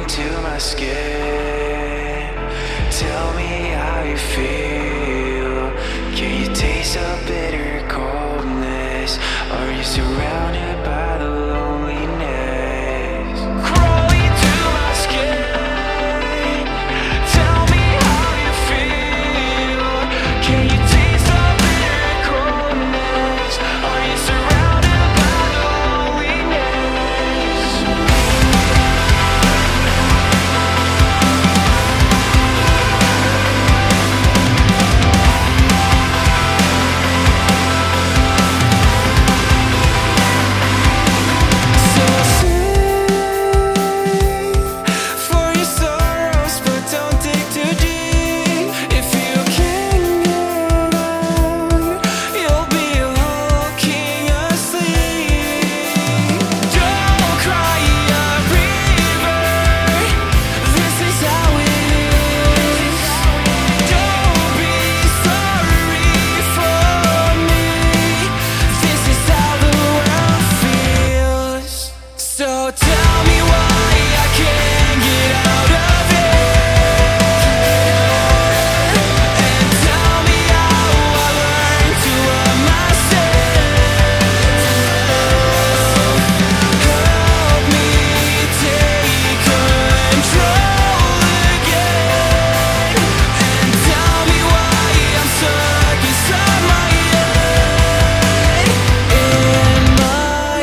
into my skin. Tell me how you feel. Can you taste the bitter coldness? Are you surrounded by the loneliness? Crawling through my skin. Tell me how you feel. Can you taste the bitter coldness? Are you surrounded by the loneliness? So sing for your sorrows, but don't dig too deep. If you can get out, you'll be walking asleep. Don't cry a river. This is how it is. Don't be sorry for me. This is how the world feels. So tell me why I can't get out of it, and tell me how I learned to love myself. Help me take control again, and tell me why I'm stuck inside my head, in my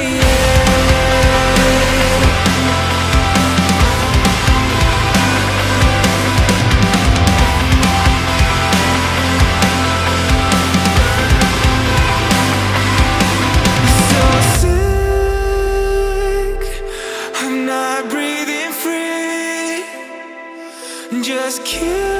head. So sick, I'm not breathing free. Just kill